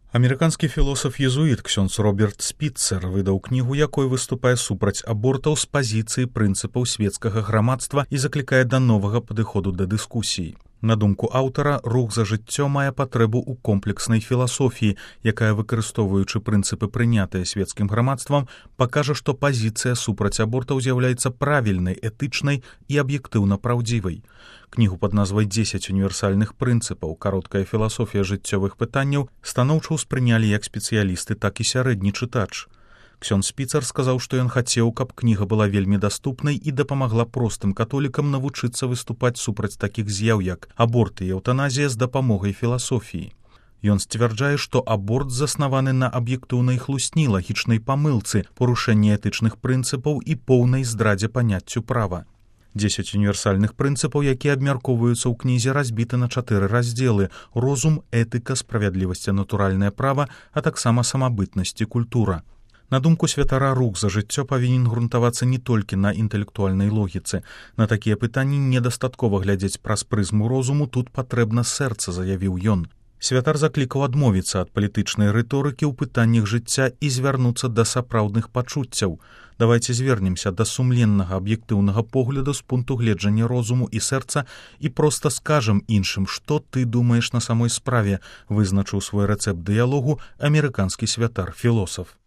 Амерыканскі філосаф-езуіт ксёндз Роберт Спіцер выдаў кнігу, якой выступае супраць абортаў з пазіцыі прынцыпаў свецкага грамадства і заклікае да новага падыходу да дыскусій. На думку аўтара, рух за жыццё мае патрэбу ў комплекснай філасофіі, якая, выкарыстоўваючы прынцыпы, прынятыя свецкім грамадствам, пакажа, што пазіцыя супраць абортаў з'яўляецца правільнай, этычнай і аб'ектыўна праўдзівай. Кнігу пад назвай «10 універсальных прынцыпаў. Кароткая філасофія жыццёвых пытанняў» станоўча ўспрынялі як спецыялісты, так і сярэдні чытач. Ксёндз Спіцер сказаў, што ён хацеў, каб кніга была вельмі даступнай і дапамагла простым католікам навучыцца выступаць супраць такіх з'яў, як аборт і эўтаназія з дапамогай філасофіі. Ён сцвярджае, што аборт заснаваны на аб'ектыўнай хлусні, лагічнай памылцы, парушэнні этычных прынцыпаў і поўнай здрадзе паняццю права. 10 універсальных прынцыпаў, якія абмяркоўваюцца ў кнізе, разбіты на 4 раздзелы: розум, этыка, справядлівасць і натуральнае права, а таксама самабытнасць і культура. На думку святара, рух за жыццё павінен грунтавацца не толькі на інтэлектуальнай логіцы. На такія пытанні недастаткова глядзець праз прызму розуму, тут патрэбна сэрца, заявіў ён. Святар заклікаў адмовіцца ад палітычнай рыторыкі ў пытаннях жыцця і звярнуцца да сапраўдных пачуццяў. Давайце звернемся да сумленнага аб'ектыўнага погляду з пункту гледжання розуму і сэрца і проста скажам іншым, што ты думаеш на самой справе, вызначыў свой рэцэпт дыялогу амерыканскі святар-філосаф.